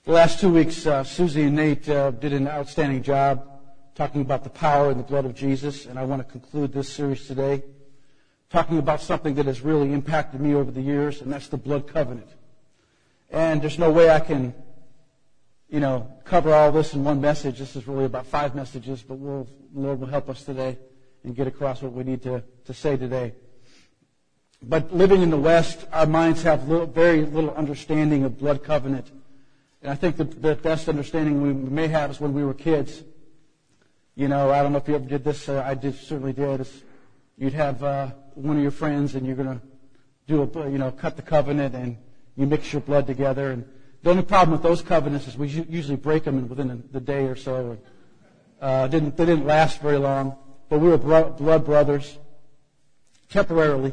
The last 2 weeks, Susie and Nate did an outstanding job talking about the power and the blood of Jesus, and I want to conclude this series today talking about something that has really impacted me over the years, and that's the blood covenant. And there's no way I can, cover all this in one message. This is really about 5 messages, but the Lord will help us today and get across what we need to say today. But living in the West, our minds have very little understanding of blood covenant. And I think the best understanding we may have is when we were kids. I don't know if you ever did this. Certainly did. You'd have one of your friends, and you're going to do cut the covenant, and you mix your blood together. And the only problem with those covenants is we usually break them within the day or so. They didn't last very long, but we were blood brothers temporarily.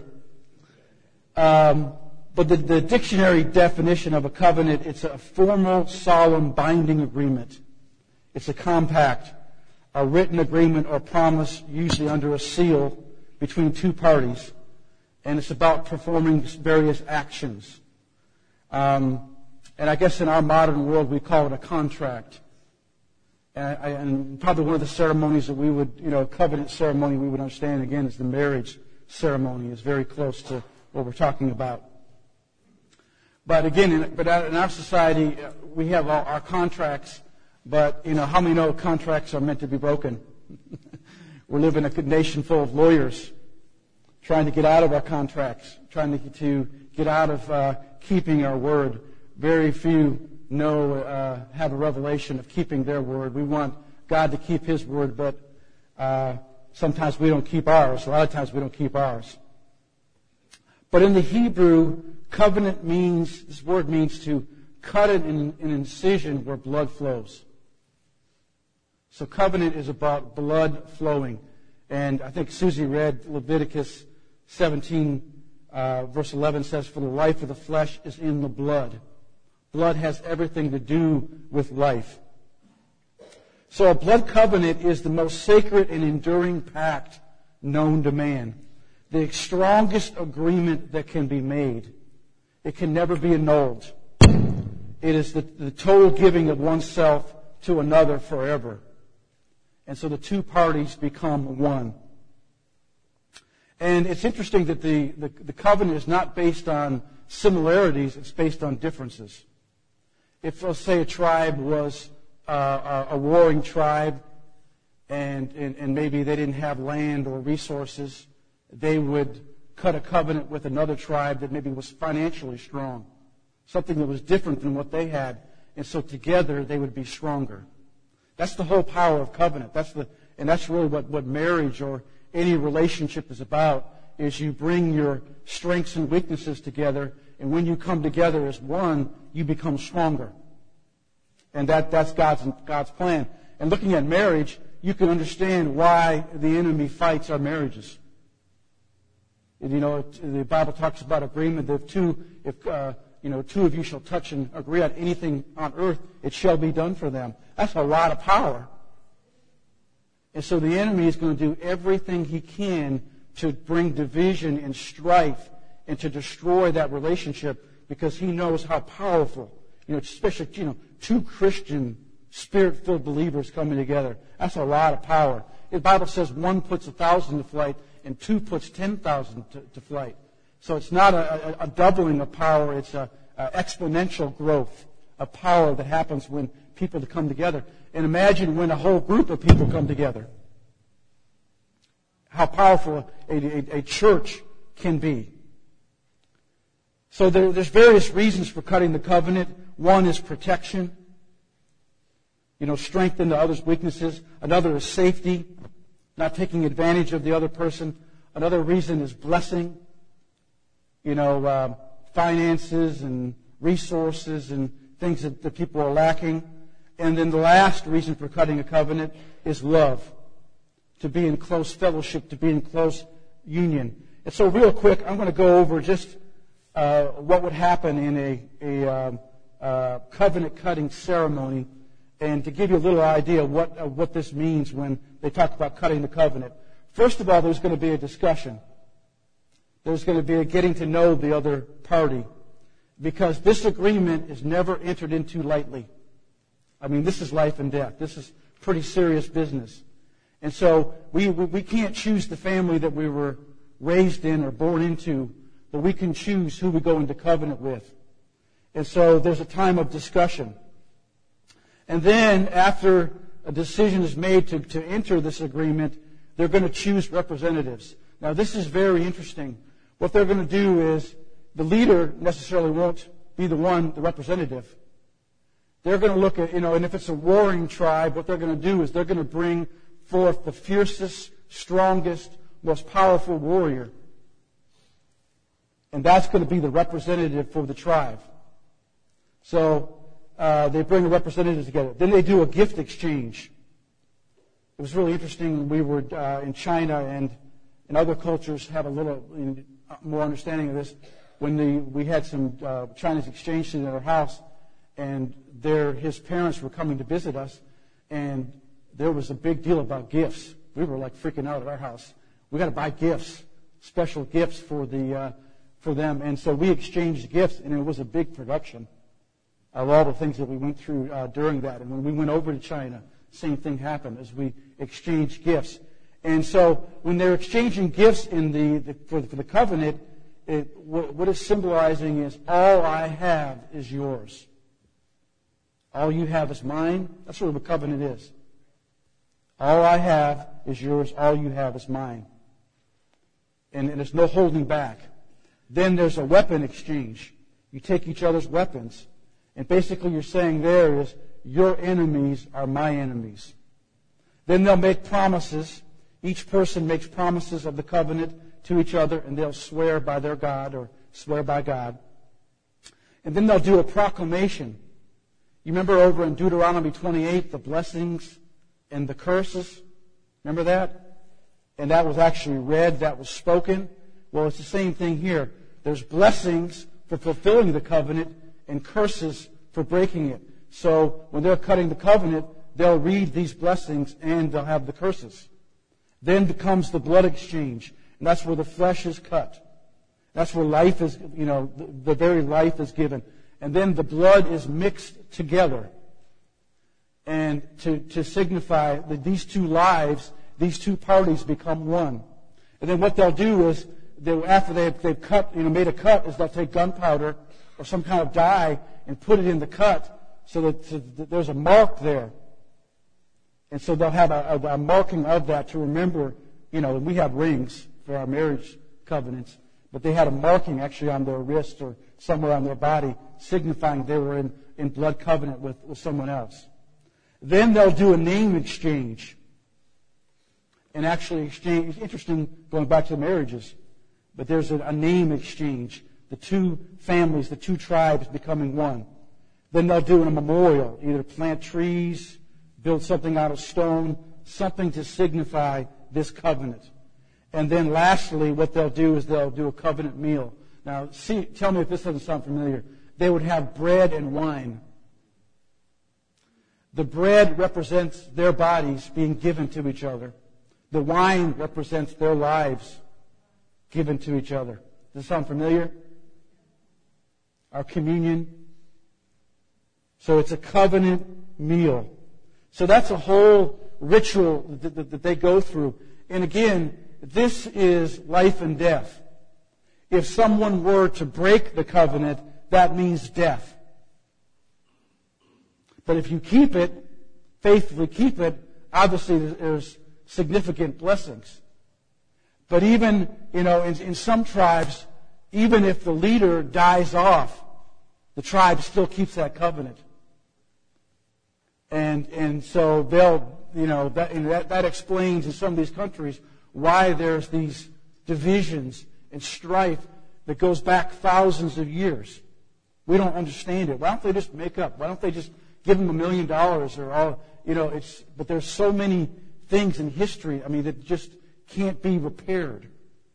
But the dictionary definition of a covenant, it's a formal, solemn, binding agreement. It's a compact, a written agreement or promise, usually under a seal, between two parties. And it's about performing various actions. And I guess in our modern world, we call it a contract. And probably one of the ceremonies that we would, covenant ceremony we would understand, again, is the marriage ceremony. Is very close to what we're talking about. But again, in our society, we have our contracts, but, how many know contracts are meant to be broken? We live in a nation full of lawyers trying to get out of our contracts, trying to get out of keeping our word. Very few have a revelation of keeping their word. We want God to keep His word, but sometimes we don't keep ours. A lot of times we don't keep ours. But in the Hebrew, covenant this word means to cut an incision where blood flows. So covenant is about blood flowing. And I think Susie read Leviticus 17, verse 11 says, "For the life of the flesh is in the blood." Blood has everything to do with life. So a blood covenant is the most sacred and enduring pact known to man. The strongest agreement that can be made. It can never be annulled. It is the total giving of oneself to another forever. And so the two parties become one. And it's interesting that the covenant is not based on similarities, it's based on differences. If, let's say, a tribe was a warring tribe and maybe they didn't have land or resources, they would cut a covenant with another tribe that maybe was financially strong, something that was different than what they had, and so together they would be stronger. That's the whole power of covenant. And that's really what marriage or any relationship is about, is you bring your strengths and weaknesses together, and when you come together as one, you become stronger. And that's God's plan. And looking at marriage, you can understand why the enemy fights our marriages. The Bible talks about agreement that if two of you shall touch and agree on anything on earth, it shall be done for them. That's a lot of power. And so the enemy is going to do everything he can to bring division and strife and to destroy that relationship because he knows how powerful, especially, two Christian, Spirit-filled believers coming together. That's a lot of power. The Bible says 1 puts 1,000 to flight and 2 puts 10,000 to flight. So it's not a doubling of power. It's a exponential growth of power that happens when people come together. And imagine when a whole group of people come together. How powerful a church can be. So there's various reasons for cutting the covenant. One is protection. Strengthen the other's weaknesses. Another is safety. Not taking advantage of the other person. Another reason is blessing. Finances and resources and things that people are lacking. And then the last reason for cutting a covenant is love. To be in close fellowship, to be in close union. And so real quick, I'm going to go over just what would happen in a covenant-cutting ceremony, and to give you a little idea of what this means when they talk about cutting the covenant. First of all, there's going to be a discussion. There's going to be a getting to know the other party, because this agreement is never entered into lightly. I mean, this is life and death. This is pretty serious business. And so we can't choose the family that we were raised in or born into, but we can choose who we go into covenant with. And so there's a time of discussion. And then after a decision is made to enter this agreement, they're going to choose representatives. Now, this is very interesting. What they're going to do is the leader necessarily won't be the representative. They're going to look at, and if it's a warring tribe, what they're going to do is they're going to bring forth the fiercest, strongest, most powerful warrior. And that's going to be the representative for the tribe. So they bring the representatives together. Then they do a gift exchange. It was really interesting. We were in China, and other cultures have a little more understanding of this. When we had some Chinese exchange students at our house, and his parents were coming to visit us, and there was a big deal about gifts. We were like freaking out at our house. We got to buy gifts, special gifts for them, and so we exchanged gifts, and it was a big production of all the things that we went through during that. And when we went over to China, same thing happened as we exchanged gifts. And so when they're exchanging gifts for the covenant, what it's symbolizing is all I have is yours. All you have is mine. That's what a covenant is. All I have is yours. All you have is mine. And there's no holding back. Then there's a weapon exchange. You take each other's weapons. And basically you're saying there is, your enemies are my enemies. Then they'll make promises. Each person makes promises of the covenant to each other, and they'll swear by their God or swear by God. And then they'll do a proclamation. You remember over in Deuteronomy 28, the blessings and the curses? Remember that? And that was actually read, that was spoken. Well, it's the same thing here. There's blessings for fulfilling the covenant and curses for breaking it. So when they're cutting the covenant, they'll read these blessings and they'll have the curses. Then becomes the blood exchange. And that's where the flesh is cut. That's where life is, the very life is given. And then the blood is mixed together. And to signify that these two lives, these two parties become one. And then what they'll do is, after they've cut, made a cut, is they'll take gunpowder or some kind of dye and put it in the cut so that there's a mark there. And so they'll have a marking of that to remember, we have rings for our marriage covenants, but they had a marking actually on their wrist or somewhere on their body signifying they were in blood covenant with someone else. Then they'll do a name exchange. And actually exchange, interesting going back to the marriages, but there's a name exchange. The two families, the two tribes becoming one. Then they'll do a memorial, either plant trees, build something out of stone, something to signify this covenant. And then lastly, what they'll do is they'll do a covenant meal. Now, tell me if this doesn't sound familiar. They would have bread and wine. The bread represents their bodies being given to each other. The wine represents their lives given to each other. Does this sound familiar? Our communion. So it's a covenant meal. So that's a whole ritual that they go through. And again, this is life and death. If someone were to break the covenant, that means death. But if you keep it, faithfully keep it, obviously there's significant blessings. But even, in some tribes, even if the leader dies off, the tribe still keeps that covenant. And so they'll, that explains in some of these countries why there's these divisions and strife that goes back thousands of years. We don't understand it. Why don't they just make up? Why don't they just give them $1 million or all, but there's so many things in history, that just can't be repaired.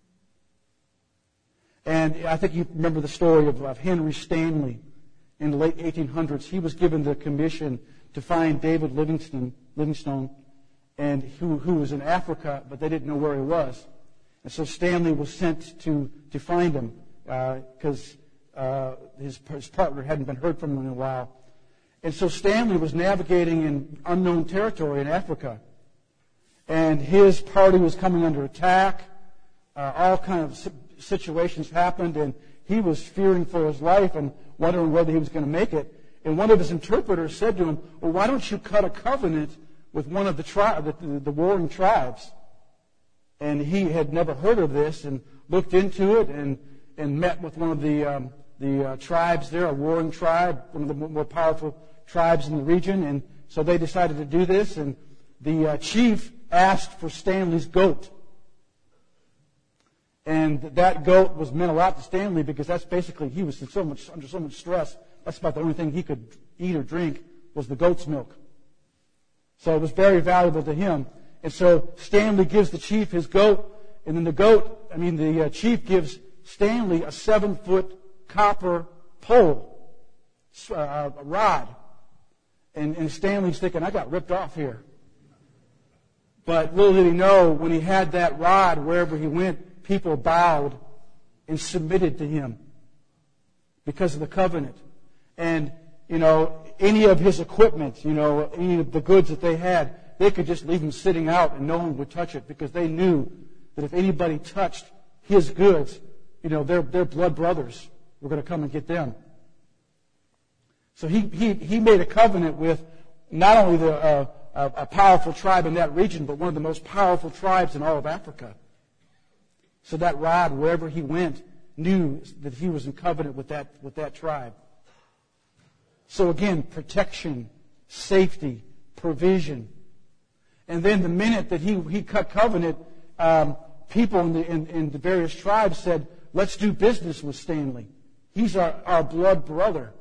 And I think you remember the story of Henry Stanley in the late 1800s. He was given the commission to find David Livingstone, and who was in Africa, but they didn't know where he was. And so Stanley was sent to find him because his partner hadn't been heard from him in a while. And so Stanley was navigating in unknown territory in Africa. And his party was coming under attack. All kinds of situations happened, and he was fearing for his life and wondering whether he was going to make it. And one of his interpreters said to him, well, why don't you cut a covenant with one of the warring tribes? And he had never heard of this and looked into it and met with one of the tribes there, a warring tribe, one of the more powerful tribes in the region. And so they decided to do this, and the chief asked for Stanley's goat. And that goat meant a lot to Stanley because that's basically, he was under so much stress. That's about the only thing he could eat or drink was the goat's milk. So it was very valuable to him. And so Stanley gives the chief his goat, and then the chief gives Stanley a 7-foot copper pole, a rod. And Stanley's thinking, I got ripped off here. But little did he know, when he had that rod, wherever he went, people bowed and submitted to him because of the covenant. And, any of his equipment, any of the goods that they had, they could just leave them sitting out and no one would touch it because they knew that if anybody touched his goods, their blood brothers were going to come and get them. So he made a covenant with not only a powerful tribe in that region, but one of the most powerful tribes in all of Africa. So that rod, wherever he went, knew that he was in covenant with that tribe. So again, protection, safety, provision. And then the minute that he cut covenant, people in the various tribes said, let's do business with Stanley. He's our blood brother.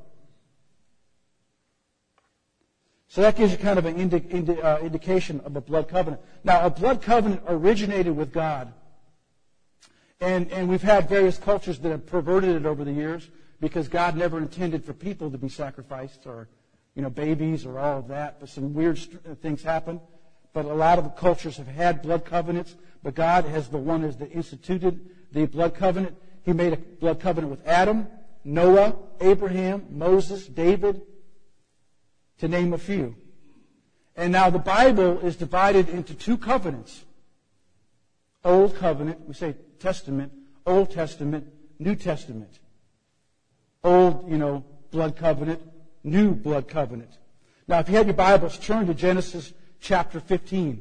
So that gives you kind of an indication of a blood covenant. Now, a blood covenant originated with God. And we've had various cultures that have perverted it over the years because God never intended for people to be sacrificed or, babies or all of that. But some weird things happen. But a lot of the cultures have had blood covenants. But God is the one that instituted the blood covenant. He made a blood covenant with Adam, Noah, Abraham, Moses, David, to name a few. And now the Bible is divided into two covenants. Old covenant, we say Testament, Old Testament, New Testament. Old, blood covenant, new blood covenant. Now, if you had your Bibles, turn to Genesis chapter 15.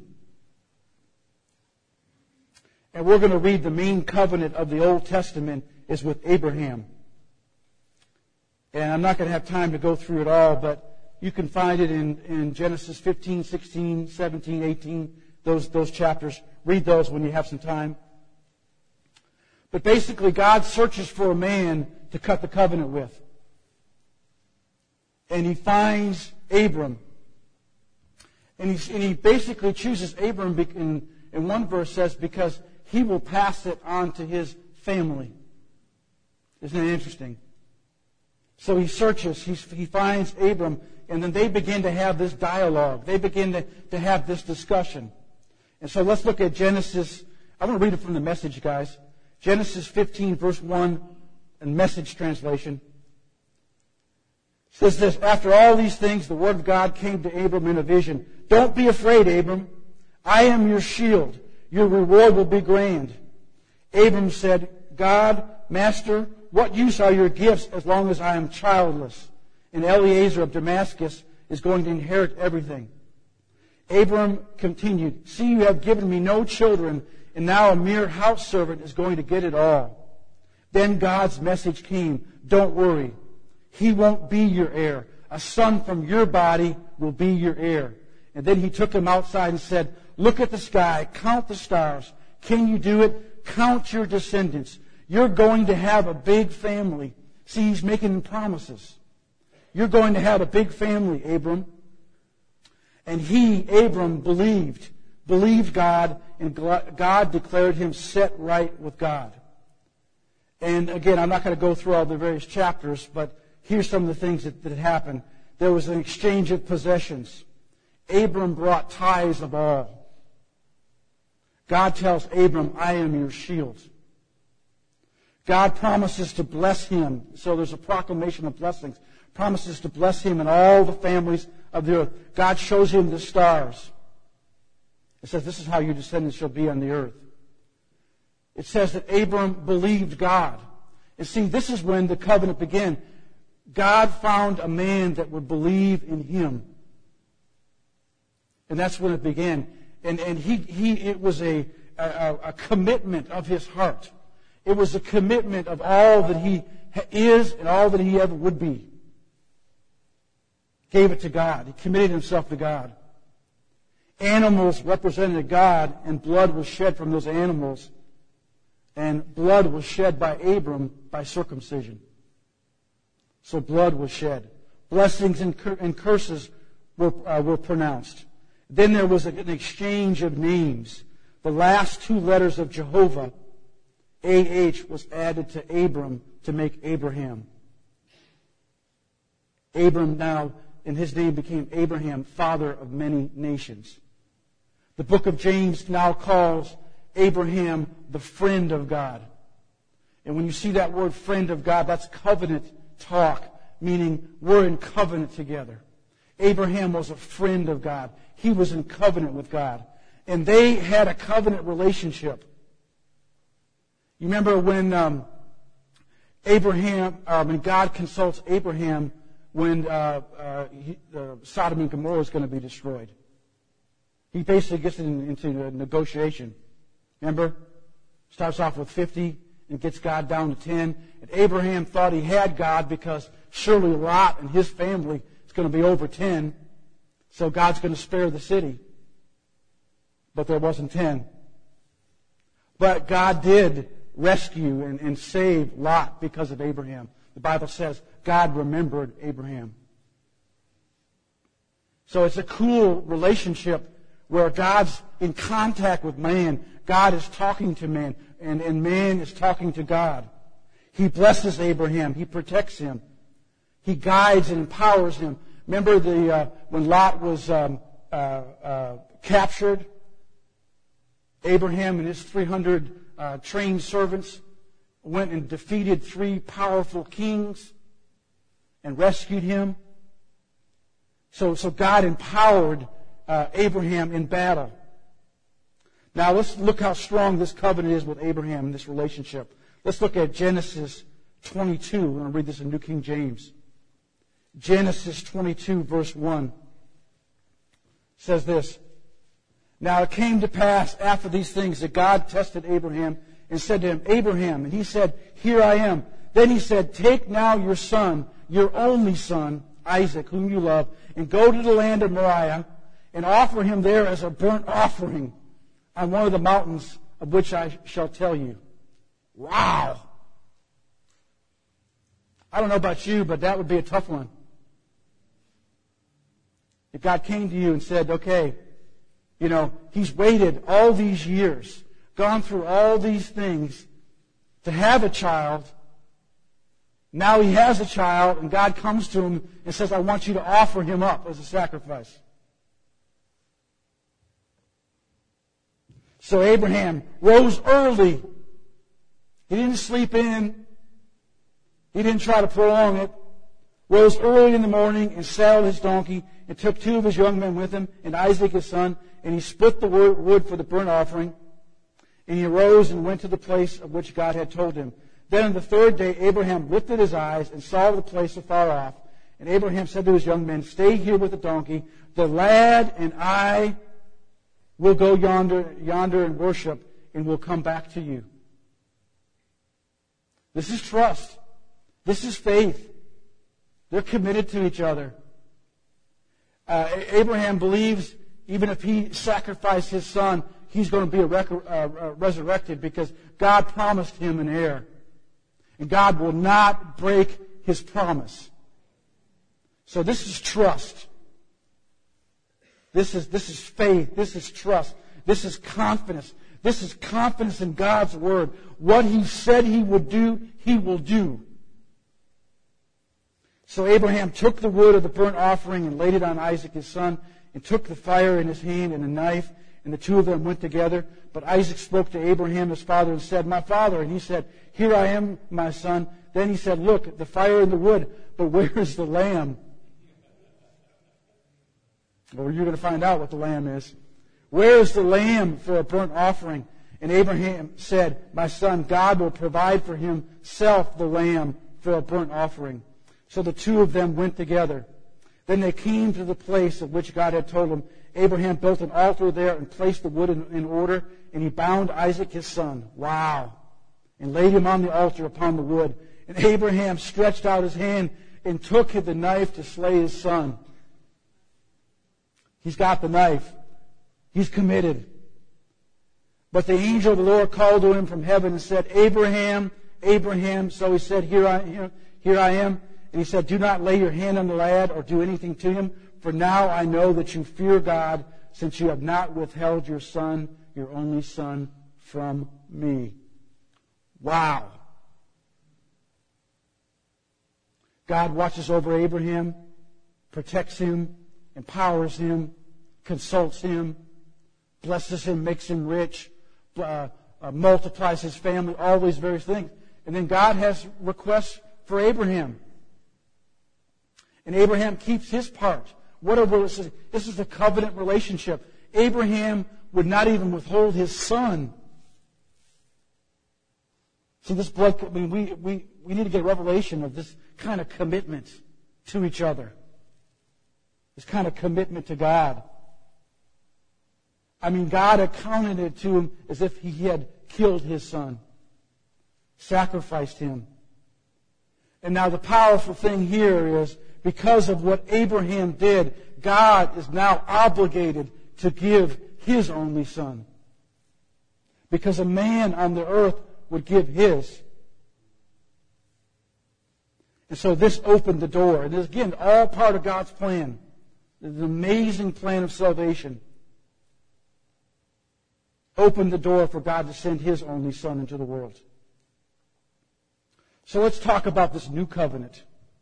And we're going to read the main covenant of the Old Testament is with Abraham. And I'm not going to have time to go through it all, but you can find it in Genesis 15, 16, 17, 18, those chapters. Read those when you have some time. But basically, God searches for a man to cut the covenant with. And he finds Abram. And he basically chooses Abram, in one verse says, because he will pass it on to his family. Isn't that interesting? So he searches, he finds Abram, and then they begin to have this dialogue. They begin to have this discussion. And so let's look at Genesis. I'm going to read it from the Message, guys. Genesis 15, verse 1, in Message translation. It says this, after all these things, the word of God came to Abram in a vision. Don't be afraid, Abram. I am your shield. Your reward will be grand. Abram said, God, Master, what use are your gifts as long as I am childless? And Eliezer of Damascus is going to inherit everything. Abram continued, see, you have given me no children, and now a mere house servant is going to get it all. Then God's message came, don't worry. He won't be your heir. A son from your body will be your heir. And then he took him outside and said, look at the sky, count the stars. Can you do it? Count your descendants. You're going to have a big family. See, he's making promises. You're going to have a big family, Abram. And Abram, believed God, and God declared him set right with God. And again, I'm not going to go through all the various chapters, but here's some of the things that happened. There was an exchange of possessions. Abram brought tithes of all. God tells Abram, I am your shield. God promises to bless him. So there's a proclamation of blessings. promises to bless him and all the families of the earth. God shows him the stars. It says, this is how your descendants shall be on the earth. It says that Abram believed God. And see, this is when the covenant began. God found a man that would believe in him. And that's when it began. And it was a commitment of his heart. It was a commitment of all that he is and all that he ever would be. Gave it to God. He committed himself to God. Animals represented God, and blood was shed from those animals. And blood was shed by Abram by circumcision. So blood was shed. Blessings and curses were pronounced. Then there was an exchange of names. The last two letters of Jehovah, A-H, was added to Abram to make Abraham. Abram now, and his name became Abraham, father of many nations. The book of James now calls Abraham the friend of God. And when you see that word friend of God, that's covenant talk, meaning we're in covenant together. Abraham was a friend of God. He was in covenant with God. And they had a covenant relationship. You remember when when God consults Abraham when Sodom and Gomorrah is going to be destroyed. He basically gets into a negotiation. Remember? Starts off with 50 and gets God down to 10. And Abraham thought he had God because surely Lot and his family is going to be over 10. So God's going to spare the city. But there wasn't 10. But God did rescue and save Lot because of Abraham. The Bible says God remembered Abraham. So it's a cool relationship where God's in contact with man. God is talking to man, and man is talking to God. He blesses Abraham. He protects him. He guides and empowers him. Remember when Lot was captured? Abraham and his 300 trained servants went and defeated 3 powerful kings and rescued him. So God empowered Abraham in battle. Now let's look how strong this covenant is with Abraham in this relationship. Let's look at Genesis 22. I'm going to read this in New King James. Genesis 22 verse 1 says this. Now it came to pass after these things that God tested Abraham and said to him, Abraham, and he said, Here I am. Then he said, Take now your son, your only son, Isaac, whom you love, and go to the land of Moriah, and offer him there as a burnt offering on one of the mountains of which I shall tell you. Wow! I don't know about you, but that would be a tough one. If God came to you and said, okay, he's waited all these years, gone through all these things to have a child. Now he has a child, and God comes to him and says, I want you to offer him up as a sacrifice. So Abraham rose early. He didn't sleep in. He didn't try to prolong it. Rose early in the morning and saddled his donkey and took 2 of his young men with him and Isaac his son, and he split the wood for the burnt offering. And he arose and went to the place of which God had told him. Then on the 3rd day Abraham lifted his eyes and saw the place afar off. And Abraham said to his young men, Stay here with the donkey. The lad and I will go yonder and worship, and we'll come back to you. This is trust. This is faith. They're committed to each other. Abraham believes even if he sacrificed his son, he's going to be resurrected because God promised him an heir. And God will not break his promise. So this is trust. This is faith. This is trust. This is confidence. This is confidence in God's word. What he said he would do, he will do. So Abraham took the wood of the burnt offering and laid it on Isaac his son, and took the fire in his hand and a knife, and the 2 of them went together. But Isaac spoke to Abraham his father and said, My father. And he said, Here I am, my son. Then he said, look, the fire and the wood, but where is the lamb? Well, you're going to find out what the lamb is. Where is the lamb for a burnt offering? And Abraham said, my son, God will provide for himself the lamb for a burnt offering. So the two of them went together. Then they came to the place of which God had told them. Abraham built an altar there and placed the wood in order, and he bound Isaac his son. Wow. And laid him on the altar upon the wood. And Abraham stretched out his hand and took the knife to slay his son. He's got the knife. He's committed. But the angel of the Lord called to him from heaven and said, Abraham, Abraham. So he said, Here I am. And he said, do not lay your hand on the lad or do anything to him, for now I know that you fear God, since you have not withheld your son, your only son, from me. Wow. God watches over Abraham, protects him, empowers him, consults him, blesses him, makes him rich, multiplies his family, all these various things. And then God has requests for Abraham. And Abraham keeps his part. This is a covenant relationship. Abraham would not even withhold his son. See, this blood, I mean, we need to get a revelation of this kind of commitment to each other. This kind of commitment to God. I mean, God accounted it to him as if he had killed his son, sacrificed him. And now the powerful thing here is, because of what Abraham did, God is now obligated to give his only son. Because a man on the earth would give his. And so this opened the door. And it's, again, all part of God's plan. It's an amazing plan of salvation. Opened the door for God to send his only son into the world. So let's talk about this new covenant.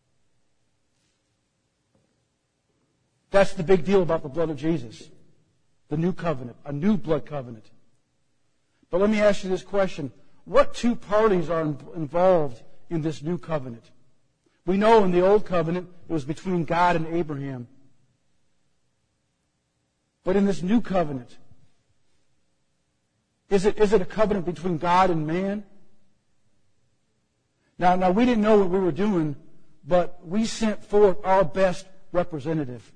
That's the big deal about the blood of Jesus. The new covenant. A new blood covenant. But let me ask you this question. What two parties are involved in this new covenant? We know in the old covenant it was between God and Abraham. But in this new covenant, is it a covenant between God and man? Now we didn't know what we were doing, but we sent forth our best representative.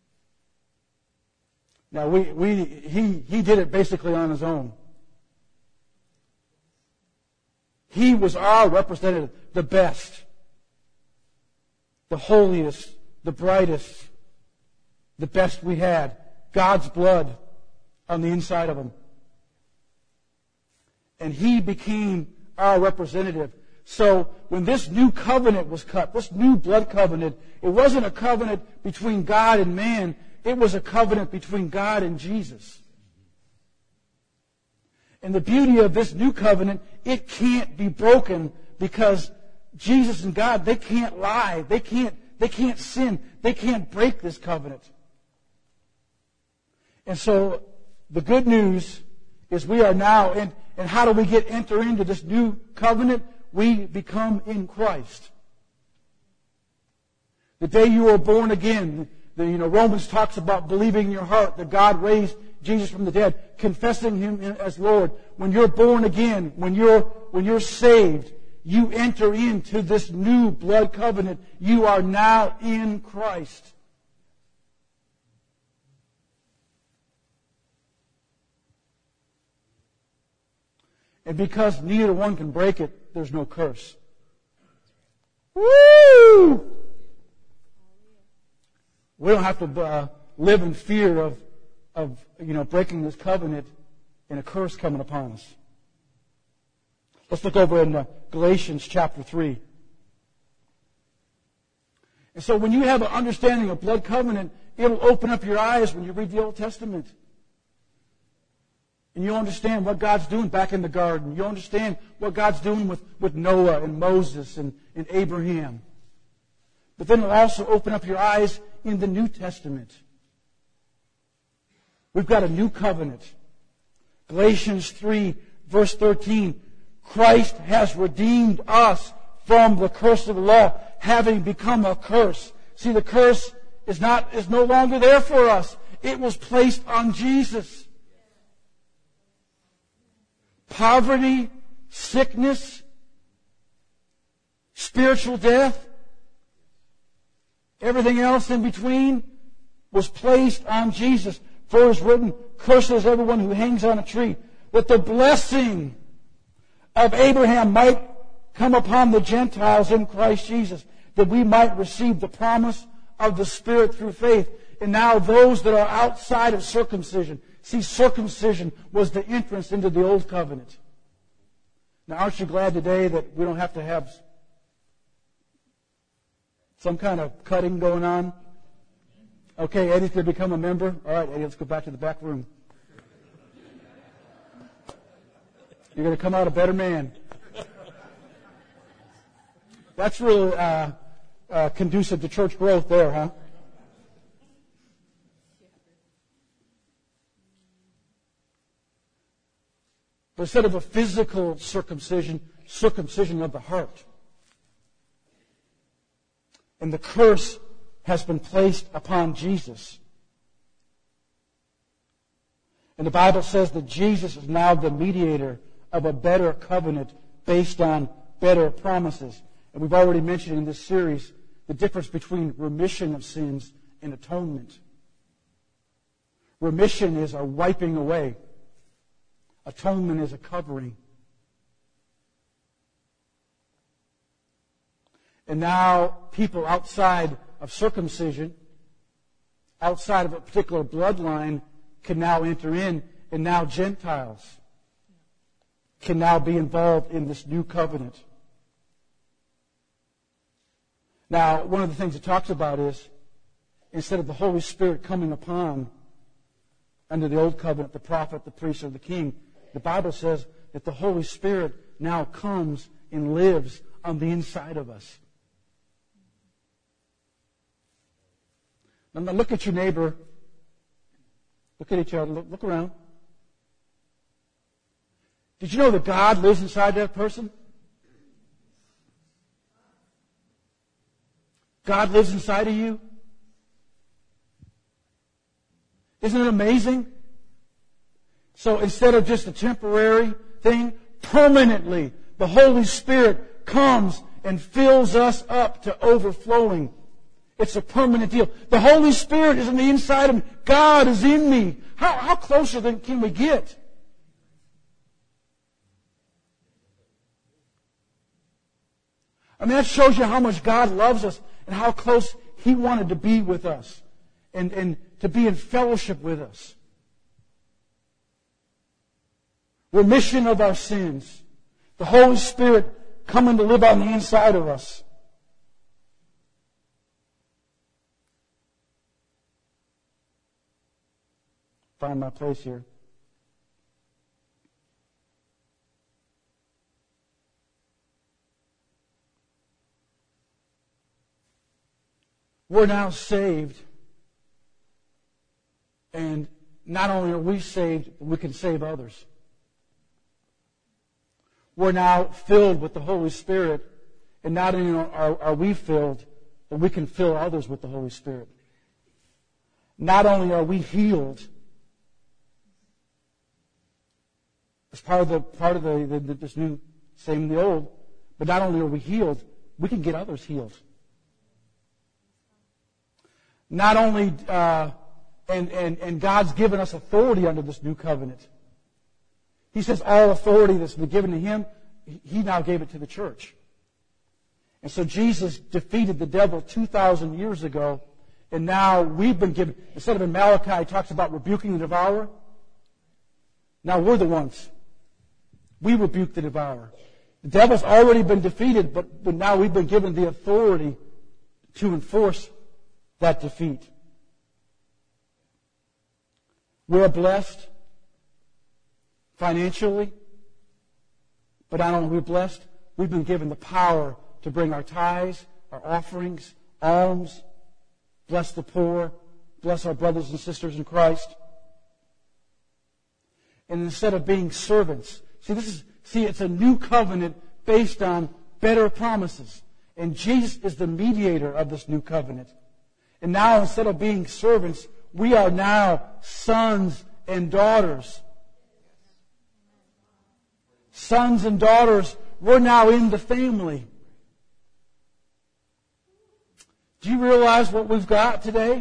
Now he did it basically on his own. He was our representative, the best, the holiest, the brightest, the best we had. God's blood on the inside of him. And he became our representative. So when this new covenant was cut, this new blood covenant, it wasn't a covenant between God and man. It was a covenant between God and Jesus. And the beauty of this new covenant, it can't be broken because Jesus and God, they can't lie. They can't sin. They can't break this covenant. And so the good news is we are now in, and how do we enter into this new covenant? We become in Christ. The day you are born again, Romans talks about believing in your heart that God raised Jesus from the dead, confessing Him as Lord. When you're born again, when you're saved, you enter into this new blood covenant. You are now in Christ. And because neither one can break it, there's no curse. Woo! We don't have to live in fear of breaking this covenant and a curse coming upon us. Let's look over in Galatians chapter 3. And so when you have an understanding of blood covenant, it'll open up your eyes when you read the Old Testament. And you understand what God's doing back in the garden. You understand what God's doing with Noah and Moses and Abraham. But then it'll also open up your eyes in the New Testament. We've got a new covenant. Galatians 3, verse 13. Christ has redeemed us from the curse of the law, having become a curse. See, the curse is no longer there for us. It was placed on Jesus. Poverty, sickness, spiritual death, everything else in between was placed on Jesus. For it is written, cursed is everyone who hangs on a tree, that the blessing of Abraham might come upon the Gentiles in Christ Jesus, that we might receive the promise of the Spirit through faith. And now those that are outside of circumcision. See, circumcision was the entrance into the Old Covenant. Now, aren't you glad today that we don't have to have some kind of cutting going on? Okay, Eddie's going to become a member. All right, Eddie, let's go back to the back room. You're going to come out a better man. That's really conducive to church growth there, huh? But instead of a physical circumcision of the heart. And the curse has been placed upon Jesus. And the Bible says that Jesus is now the mediator of a better covenant based on better promises. And we've already mentioned in this series the difference between remission of sins and atonement. Remission is a wiping away. Atonement is a covering. And now people outside of circumcision, outside of a particular bloodline, can now enter in, and now Gentiles can now be involved in this new covenant. Now, one of the things it talks about is, instead of the Holy Spirit coming upon, under the Old Covenant, the prophet, the priest, or the king, the Bible says that the Holy Spirit now comes and lives on the inside of us. Now look at your neighbor. Look at each other. Look around. Did you know that God lives inside that person? God lives inside of you. Isn't it amazing? So instead of just a temporary thing, permanently, the Holy Spirit comes and fills us up to overflowing. It's a permanent deal. The Holy Spirit is on the inside of me. God is in me. How closer than can we get? I mean, that shows you how much God loves us and how close He wanted to be with us and to be in fellowship with us. Remission of our sins. The Holy Spirit coming to live on the inside of us. Find my place here. We're now saved. And not only are we saved, but we can save others. We're now filled with the Holy Spirit. And not only are we filled, but we can fill others with the Holy Spirit. Not only are we healed, as part of this new, same in the old, but not only are we healed, we can get others healed. Not only, and God's given us authority under this new covenant. He says all authority that's been given to Him, He now gave it to the church. And so Jesus defeated the devil 2,000 years ago, and now we've been given, instead of in Malachi, it talks about rebuking the devourer. Now we're the ones. We rebuke the devourer. The devil's already been defeated, but now we've been given the authority to enforce that defeat. We're blessed financially, but not only are we blessed, we've been given the power to bring our tithes, our offerings, alms, bless the poor, bless our brothers and sisters in Christ. And instead of being servants, it's a new covenant based on better promises. And Jesus is the mediator of this new covenant. And now, instead of being servants, we are now sons and daughters. Sons and daughters, we're now in the family. Do you realize what we've got today?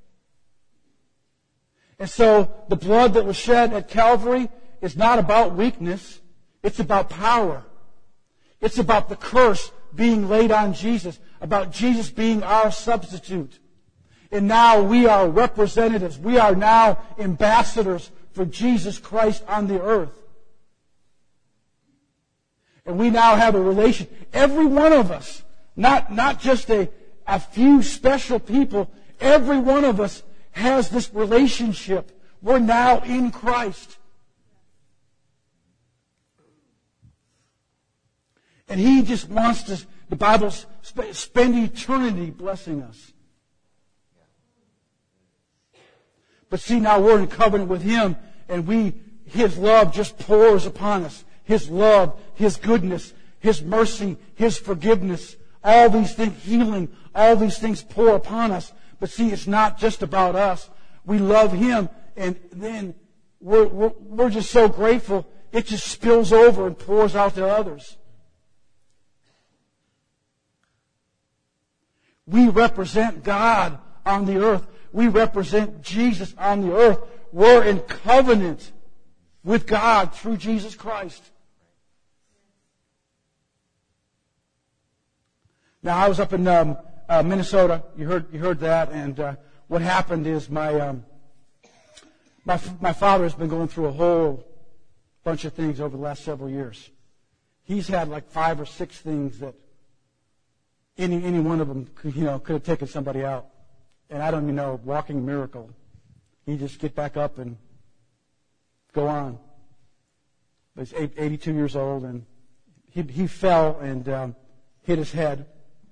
And so the blood that was shed at Calvary is not about weakness. It's about power. It's about the curse being laid on Jesus, about Jesus being our substitute. And now we are representatives. We are now ambassadors for Jesus Christ on the earth. And we now have a relation. Every one of us, not just a few special people, every one of us has this relationship. We're now in Christ. And He just wants to, the Bible, spend eternity blessing us. But see, now we're in covenant with Him, and His love just pours upon us. His love, His goodness, His mercy, His forgiveness, all these things, healing, all these things pour upon us. But see, it's not just about us. We love Him, and then we're just so grateful, it just spills over and pours out to others. We represent God on the earth. We represent Jesus on the earth. We're in covenant with God through Jesus Christ. Now, I was up in Minnesota. You heard that, and what happened is my father has been going through a whole bunch of things over the last several years. He's had like 5 or 6 things that any one of them could have taken somebody out. And I don't even know, walking miracle. He just get back up and go on. But he's 82 years old, and he fell and hit his head.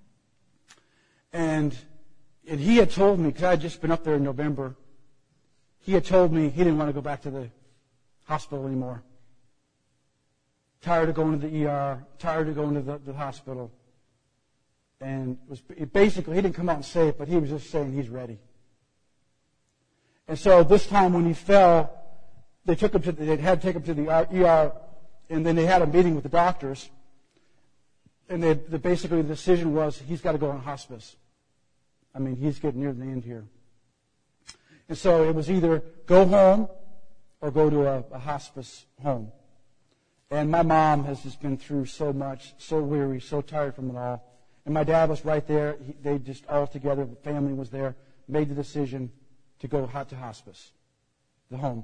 And he had told me, because I had just been up there in November, he had told me he didn't want to go back to the hospital anymore. Tired of going to the ER, tired of going to the hospital. And basically, he didn't come out and say it, but he was just saying he's ready. And so this time when he fell, they had to take him to the ER, and then they had a meeting with the doctors. And basically the decision was he's got to go on hospice. I mean, he's getting near the end here. And so it was either go home or go to a hospice home. And my mom has just been through so much, so weary, so tired from it all. And my dad was right there. They just all together, the family was there, made the decision to go to hospice, the home.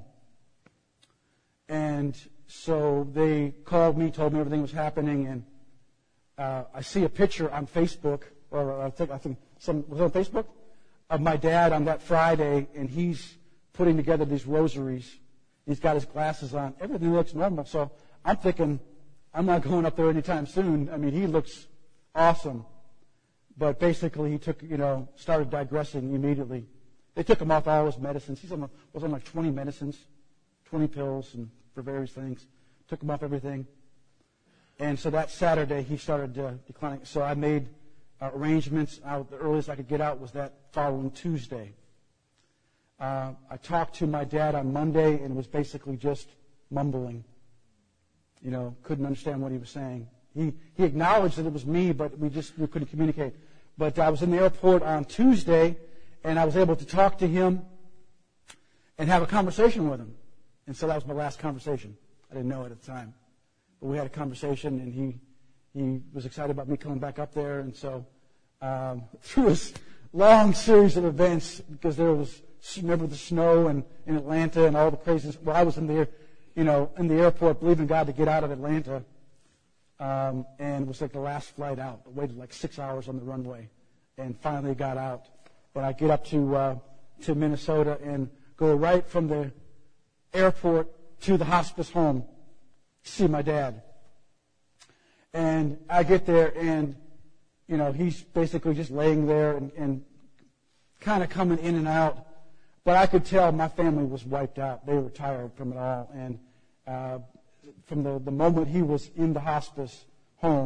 And so they called me, told me everything was happening, and I see a picture on Facebook, or I think was it on Facebook, of my dad on that Friday, and he's putting together these rosaries. He's got his glasses on. Everything looks normal. So I'm thinking, I'm not going up there anytime soon. I mean, he looks awesome. But basically, he started digressing immediately. They took him off all his medicines. He was on like 20 medicines, 20 pills, and for various things. Took him off everything. And so that Saturday, he started declining. So I made arrangements. The earliest I could get out was that following Tuesday. I talked to my dad on Monday, and it was basically just mumbling. Couldn't understand what he was saying. He acknowledged that it was me, but we couldn't communicate. But I was in the airport on Tuesday, and I was able to talk to him and have a conversation with him. And so that was my last conversation. I didn't know it at the time. But we had a conversation, and he was excited about me coming back up there. And so through this long series of events, because there was, remember the snow in Atlanta and all the craziness. Well, I was in the airport believing God to get out of Atlanta. And it was like the last flight out. I waited like 6 hours on the runway and finally got out. And I get up to Minnesota and go right from the airport to the hospice home to see my dad. And I get there and, he's basically just laying there and kind of coming in and out. But I could tell my family was wiped out. They were tired from it all. And from the moment he was in the hospice home,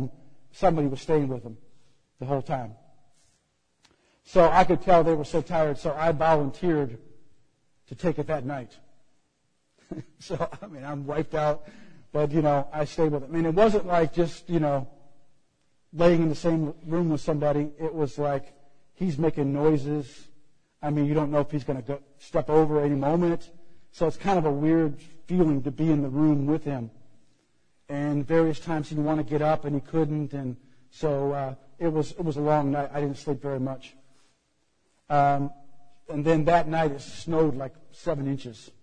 somebody was staying with them the whole time. So I could tell they were so tired, so I volunteered to take it that night. So, I mean, I'm wiped out, but, I stayed with them. I mean, it wasn't like just, laying in the same room with somebody. It was like he's making noises. I mean, you don't know if he's going to step over any moment. So it's kind of a weird feeling to be in the room with him. And various times he'd want to get up and he couldn't. And so it was a long night. I didn't sleep very much. And then that night it snowed like 7 inches.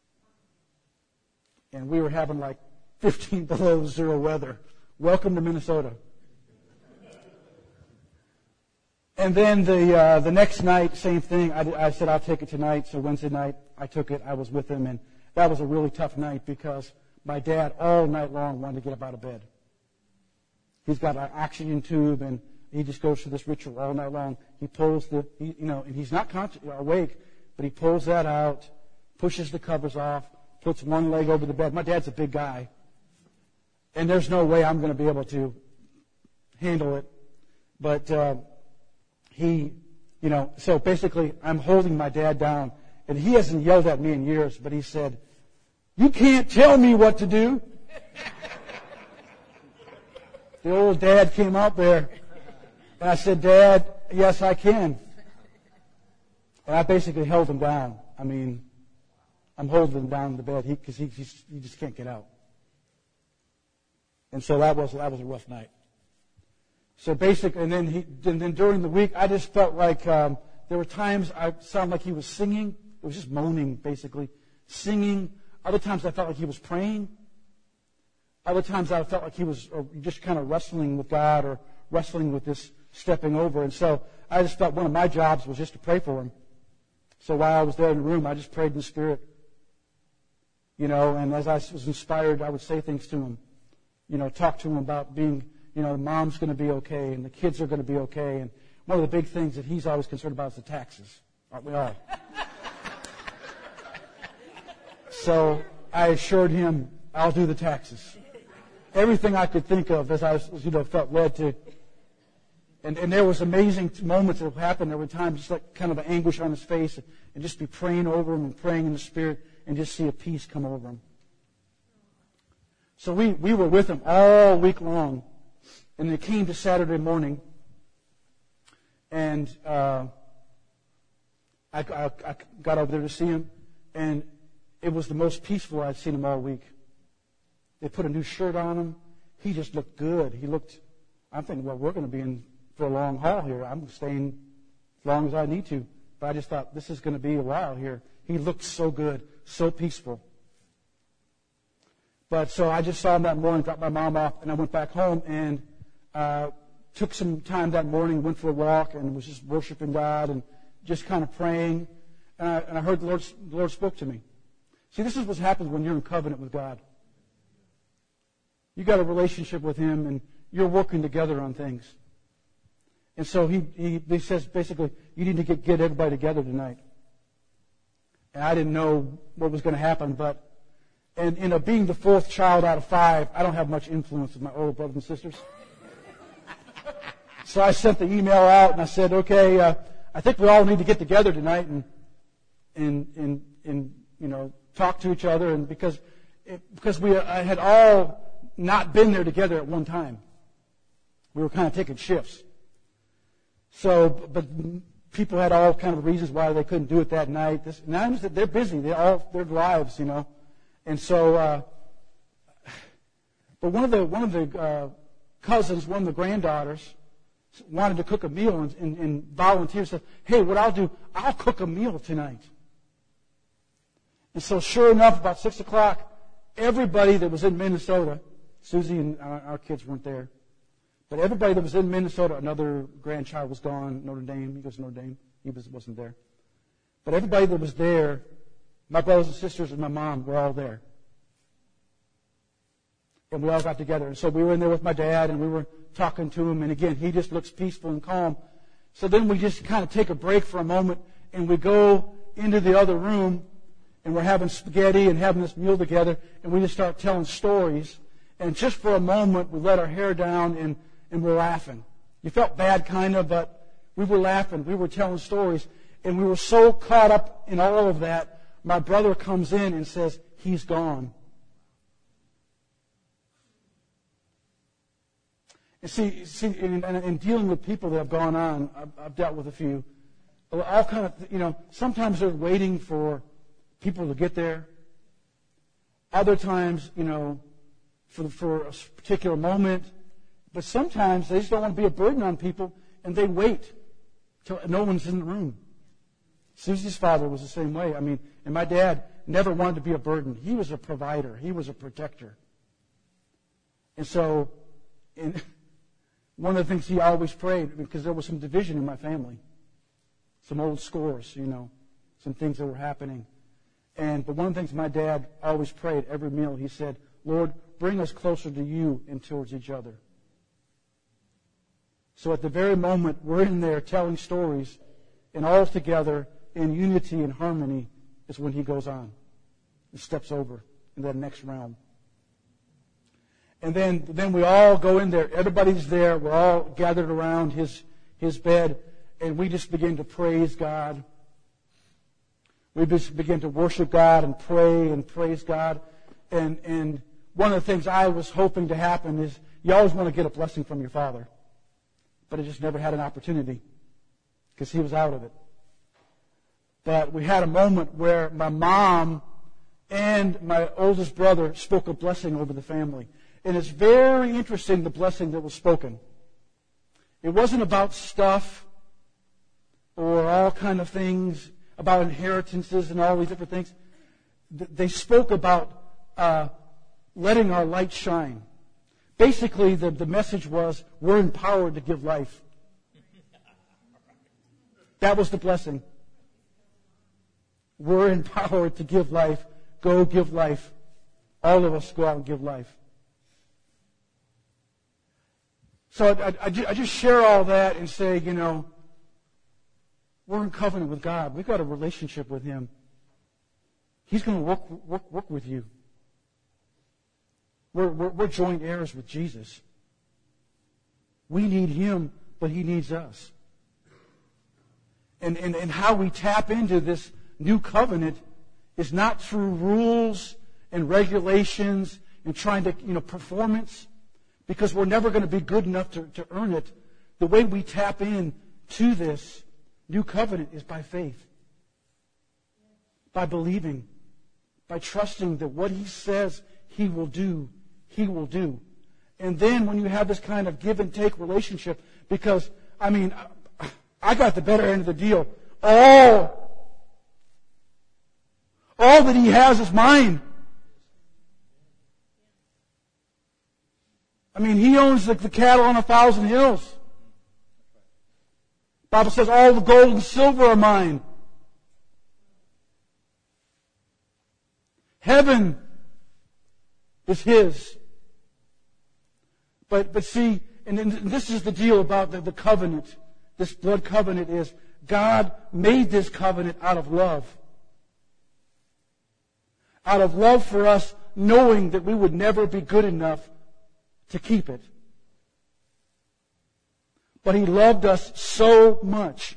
And we were having like 15 below zero weather. Welcome to Minnesota. And then the next night, same thing. I said, I'll take it tonight. So Wednesday night, I took it. I was with him. And that was a really tough night because my dad all night long wanted to get up out of bed. He's got an oxygen tube, and he just goes through this ritual all night long. He pulls and he's not awake, but he pulls that out, pushes the covers off, puts one leg over the bed. My dad's a big guy, and there's no way I'm going to be able to handle it. But so basically I'm holding my dad down, and he hasn't yelled at me in years, but he said, "You can't tell me what to do." The old dad came out there, and I said, "Dad, yes, I can." And I basically held him down. I mean, I'm holding him down in the bed because he just can't get out. And so that was a rough night. So basically, and then during the week, I just felt like there were times I sounded like he was singing. It was just moaning, basically, singing. Other times I felt like he was praying. Other times I felt like he was just kind of wrestling with God or wrestling with this stepping over. And so I just felt one of my jobs was just to pray for him. So while I was there in the room, I just prayed in the Spirit. And as I was inspired, I would say things to him. Talk to him about being, mom's going to be okay and the kids are going to be okay. And one of the big things that he's always concerned about is the taxes. Aren't we all? So I assured him, I'll do the taxes. Everything I could think of as I was, felt led to. And there was amazing moments that happened. There were times just like kind of an anguish on his face and just be praying over him and praying in the Spirit and just see a peace come over him. So we were with him all week long. And it came to Saturday morning. And I got over there to see him. And it was the most peaceful I'd seen him all week. They put a new shirt on him. He just looked good. I'm thinking, well, we're going to be in for a long haul here. I'm staying as long as I need to. But I just thought, this is going to be a while here. He looked so good, so peaceful. But so I just saw him that morning, dropped my mom off, and I went back home and took some time that morning, went for a walk, and was just worshiping God and just kind of praying. And I heard the Lord spoke to me. See, this is what happens when you're in covenant with God. You got a relationship with Him, and you're working together on things. And so he says basically, you need to get everybody together tonight. And I didn't know what was going to happen, but being the fourth child out of 5, I don't have much influence with my older brothers and sisters. So I sent the email out and I said, okay, I think we all need to get together tonight and talk to each other, and because we had all not been there together at one time. We were kind of taking shifts. So, but people had all kind of reasons why they couldn't do it that night. They're busy. Their lives, And so, but one of the cousins, one of the granddaughters, wanted to cook a meal and volunteered. Said, "Hey, what I'll do, I'll cook a meal tonight." And so, sure enough, about 6 o'clock, everybody that was in Minnesota, Susie and our kids weren't there, but everybody that was in Minnesota, another grandchild was gone, Notre Dame. He goes to Notre Dame. He wasn't there. But everybody that was there, my brothers and sisters and my mom, were all there. And we all got together. And so we were in there with my dad, and we were talking to him. And again, he just looks peaceful and calm. So then we just kind of take a break for a moment, and we go into the other room, and we're having spaghetti and having this meal together, and we just start telling stories. And just for a moment, we let our hair down, and we're laughing. You felt bad, kind of, but we were laughing. We were telling stories. And we were so caught up in all of that, my brother comes in and says, he's gone. And see, in dealing with people that have gone on, I've dealt with a few. All kind of, sometimes they're waiting for people to get there. Other times, for a particular moment. But sometimes they just don't want to be a burden on people, and they wait till no one's in the room. Susie's father was the same way. And my dad never wanted to be a burden. He was a provider. He was a protector. And so, one of the things he always prayed, because there was some division in my family, some old scores, some things that were happening. But one of the things my dad always prayed every meal, he said, Lord, bring us closer to you and towards each other. So at the very moment we're in there telling stories, and all together in unity and harmony is when he goes on and steps over in that next realm. And then we all go in there. Everybody's there. We're all gathered around his bed, and we just begin to praise God. We just begin to worship God and pray and praise God. And one of the things I was hoping to happen is you always want to get a blessing from your father. But I just never had an opportunity because he was out of it. But we had a moment where my mom and my oldest brother spoke a blessing over the family. And it's very interesting, the blessing that was spoken. It wasn't about stuff or all kind of things, about inheritances and all these different things. They spoke about letting our light shine. Basically, the message was, we're empowered to give life. That was the blessing. We're empowered to give life. Go give life. All of us go out and give life. So I just share all that and say, we're in covenant with God. We've got a relationship with Him. He's going to work with you. We're joint heirs with Jesus. We need Him, but He needs us. And how we tap into this new covenant is not through rules and regulations and trying to, performance, because we're never going to be good enough to earn it. The way we tap in to this new covenant is by faith, by believing, by trusting that what He says He will do, He will do. And then when you have this kind of give and take relationship, because, I got the better end of the deal. All that He has is mine. He owns the cattle on 1,000 hills. The Bible says all the gold and silver are mine. Heaven is His. But see, and this is the deal about the covenant. This blood covenant is God made this covenant out of love. Out of love for us, knowing that we would never be good enough to keep it. But He loved us so much.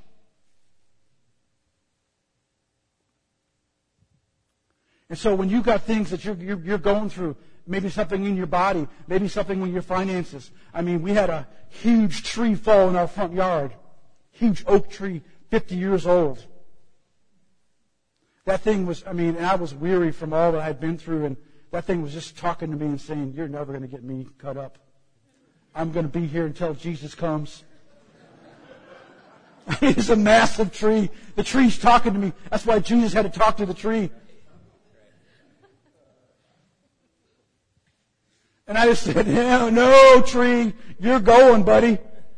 And so when you got things that you're going through, maybe something in your body, maybe something with your finances. We had a huge tree fall in our front yard. Huge oak tree, 50 years old. That thing was, and I was weary from all that I'd been through, and that thing was just talking to me and saying, you're never going to get me cut up. I'm going to be here until Jesus comes. It's a massive tree. The tree's talking to me. That's why Jesus had to talk to the tree. And I just said, no, tree, you're going, buddy.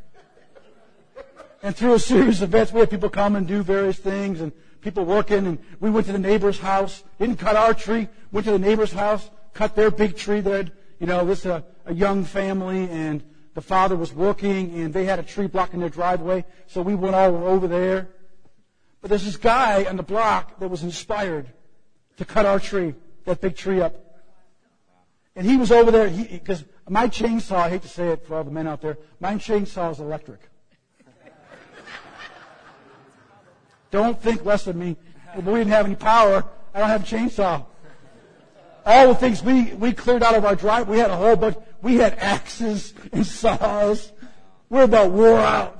And through a series of events, we had people come and do various things, and people working, and we went to the neighbor's house, didn't cut our tree, went to the neighbor's house, cut their big tree there. This is a young family, and the father was working, and they had a tree blocking their driveway, so we went all over there. But there's this guy on the block that was inspired to cut our tree, that big tree up. And he was over there, because My chainsaw, I hate to say it for all the men out there, my chainsaw is electric. Don't think less of me. We didn't have any power. I don't have a chainsaw. All the things we cleared out of our drive, we had a whole bunch. We had axes and saws. We're about wore out.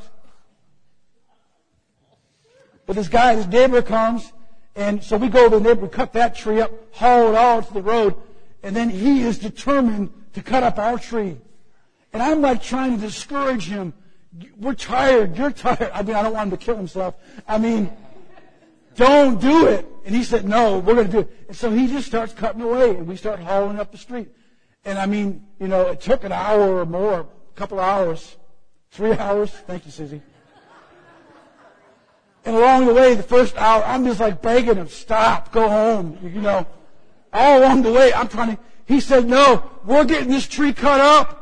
But this neighbor comes, and so we go to the neighbor, we cut that tree up, haul it all to the road, and then he is determined to cut up our tree. And I'm like trying to discourage him. We're tired. You're tired. I don't want him to kill himself. Don't do it. And he said, no, we're going to do it. And so he just starts cutting away, and we start hauling up the street. And it took an hour or more, a couple hours, 3 hours. Thank you, Susie. And along the way, the first hour, I'm just like begging him, stop, go home. All along the way, he said, no, we're getting this tree cut up.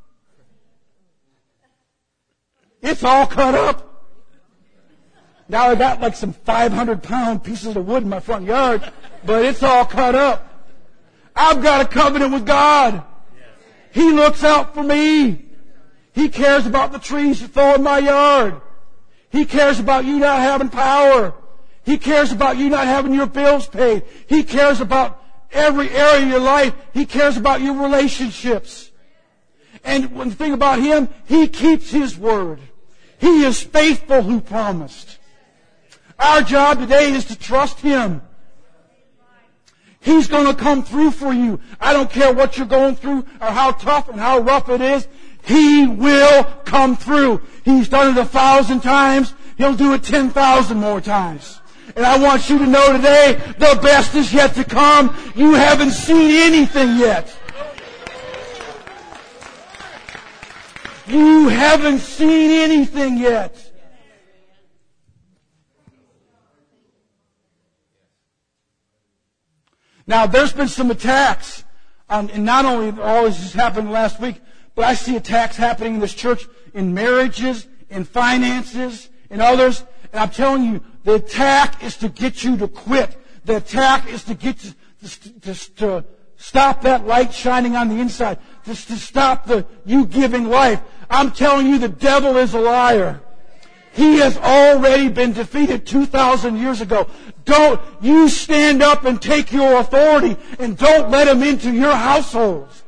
It's all cut up. Now I got like some 500-pound pieces of wood in my front yard, but it's all cut up. I've got a covenant with God. He looks out for me. He cares about the trees that fall in my yard. He cares about you not having power. He cares about you not having your bills paid. He cares about every area of your life. He cares about your relationships. And one thing about Him, He keeps His word. He is faithful who promised. Our job today is to trust Him. He's going to come through for you. I don't care what you're going through or how tough and how rough it is. He will come through. He's done it 1,000 times. He'll do it 10,000 more times. And I want you to know today, the best is yet to come. You haven't seen anything yet. You haven't seen anything yet. Now, there's been some attacks, and not only all this has happened last week, but I see attacks happening in this church in marriages, in finances, in others. And I'm telling you, the attack is to get you to quit. The attack is to get to stop that light shining on the inside. Just to stop you giving life. I'm telling you, the devil is a liar. He has already been defeated 2,000 years ago. Don't you stand up and take your authority, and don't let him into your households.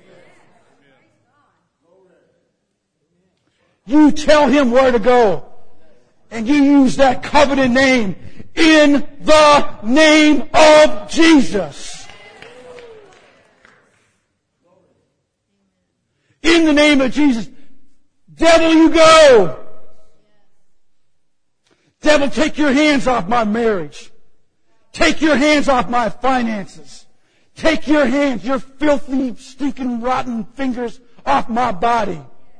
You tell him where to go. And you use that covenant name, in the name of Jesus. In the name of Jesus. Devil, you go. Devil, take your hands off my marriage. Take your hands off my finances. Take your hands, your filthy, stinking, rotten fingers off my body.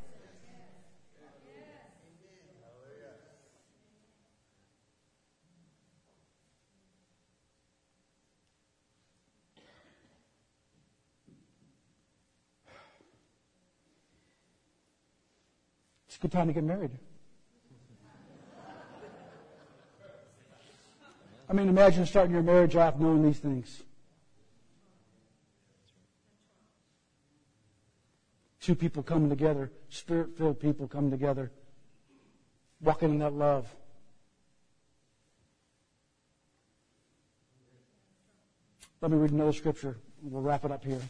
It's a good time to get married. Imagine starting your marriage off knowing these things. Two people coming together, Spirit-filled people coming together, walking in that love. Let me read another scripture. We'll wrap it up here.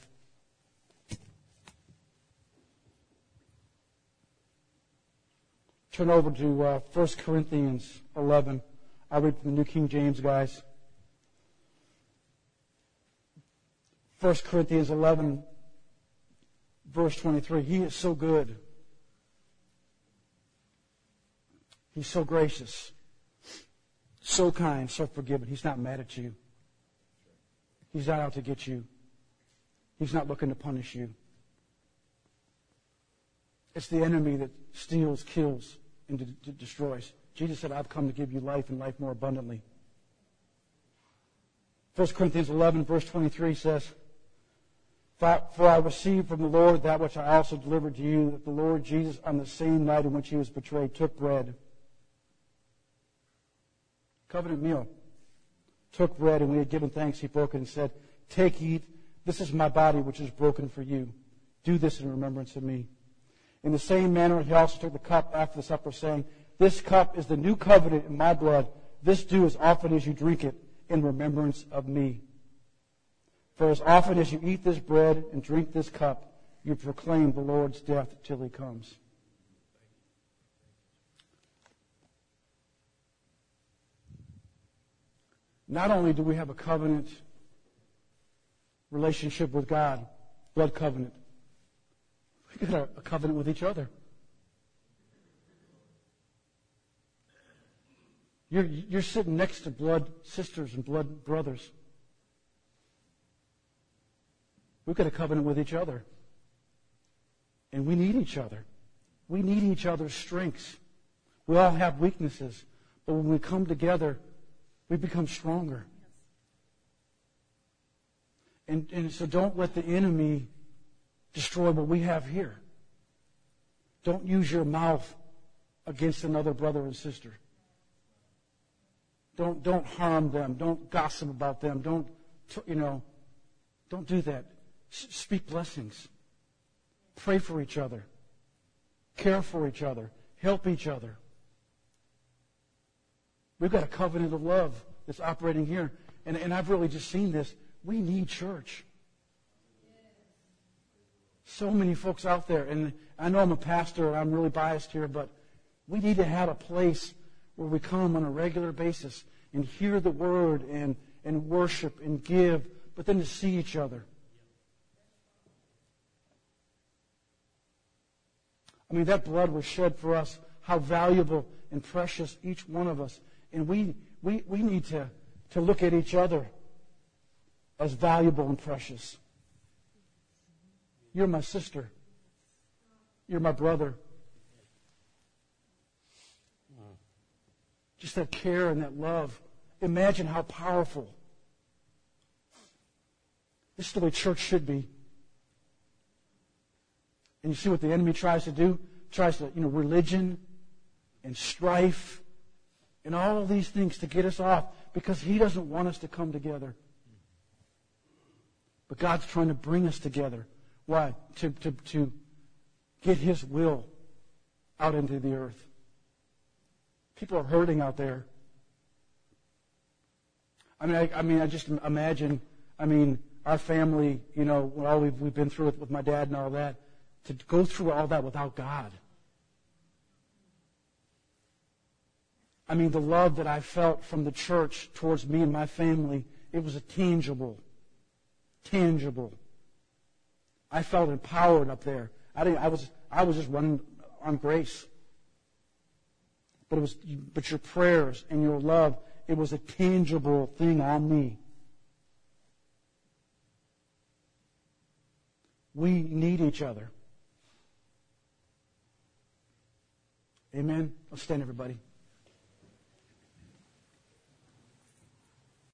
Turn over to 1 Corinthians 11. I read from the New King James, guys. 1 Corinthians 11, verse 23. He is so good. He's so gracious, so kind, so forgiving. He's not mad at you. He's not out to get you. He's not looking to punish you. It's the enemy that steals, kills, and destroys. Jesus said, I've come to give you life and life more abundantly. 1 Corinthians 11, verse 23 says, For I received from the Lord that which I also delivered to you, that the Lord Jesus, on the same night in which He was betrayed, took bread. Covenant meal. Took bread, and when He had given thanks, He broke it and said, Take, eat. This is my body, which is broken for you. Do this in remembrance of me. In the same manner, he also took the cup after the supper, saying, This cup is the new covenant in my blood. This do as often as you drink it in remembrance of me. For as often as you eat this bread and drink this cup, you proclaim the Lord's death till he comes. Not only do we have a covenant relationship with God, blood covenant, we got a covenant with each other. You're sitting next to blood sisters and blood brothers. We've got a covenant with each other. And we need each other. We need each other's strengths. We all have weaknesses. But when we come together, we become stronger. And so don't let the enemy destroy what we have here. Don't use your mouth against another brother and sister. Don't harm them. Don't gossip about them. Don't do that. Speak blessings. Pray for each other. Care for each other. Help each other. We've got a covenant of love that's operating here. And I've really just seen this. We need church. So many folks out there. And I know I'm a pastor. I'm really biased here. But we need to have a place where we come on a regular basis and hear the word and worship and give. But then to see each other. I mean, that blood was shed for us. How valuable and precious each one of us. And we need to look at each other as valuable and precious. You're my sister. You're my brother. Just that care and that love. Imagine how powerful. This is the way church should be. And you see what the enemy tries to do? Tries to, religion and strife and all these things to get us off because he doesn't want us to come together. But God's trying to bring us together. Why? To get his will out into the earth. People are hurting out there. I mean, I just imagine, our family, all we've been through with my dad and all that, to go through all that without God. The love that I felt from the church towards me and my family, it was tangible. I felt empowered up there. I was just running on grace. But your prayers and your love, it was a tangible thing on me. We need each other. Amen. Let's stand, everybody.